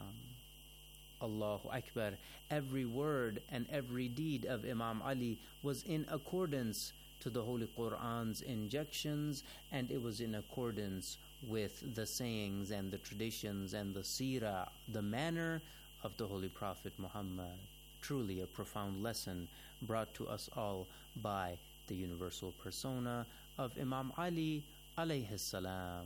Allahu Akbar. Every word and every deed of Imam Ali was in accordance to the Holy Quran's injunctions, and it was in accordance with the sayings and the traditions and the seerah, the manner of the Holy Prophet Muhammad. Truly a profound lesson brought to us all by the universal persona of Imam Ali alayhi salam.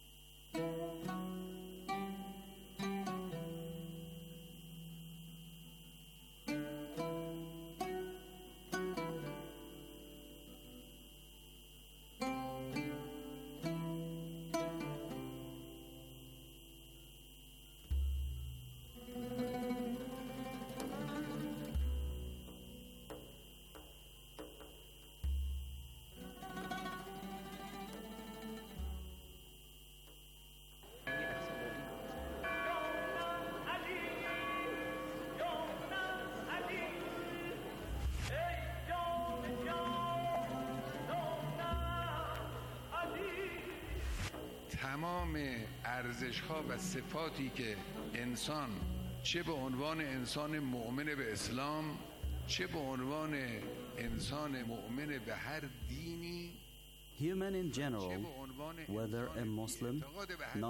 تمام ارزش ها و صفاتی که انسان چه به عنوان انسان مؤمن به اسلام چه به عنوان انسان مؤمن به هر دینی Human in general, whether a Muslim, non